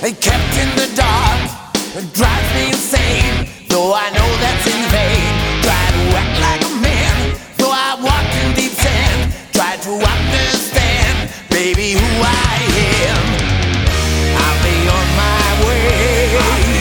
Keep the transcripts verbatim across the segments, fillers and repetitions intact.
kept in the dark. It drives me insane, though I know that's in vain. Try to act like a man, though I walk in deep sand. Try to understand, baby, who I am. I'll be on my way.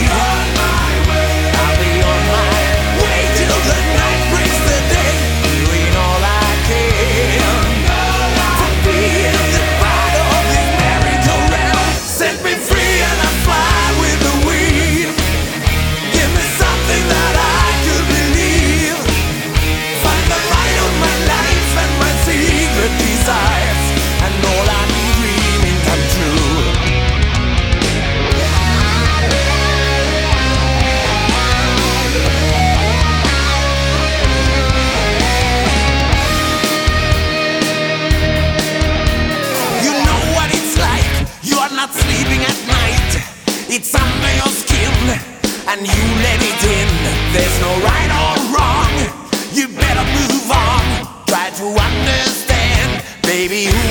I'll be on my way till the night breaks the day. Doing all I can to be in the part of this merry-go-round. Set me free and I fly with the wind. Give me something that I could believe. Find the light of my life and my secret desires, and all I'm dreaming come true. You know what it's like, you're not sleeping at night. It's under your skin, and you let it in. There's no right or wrong, you better move on. Try to understand, baby, who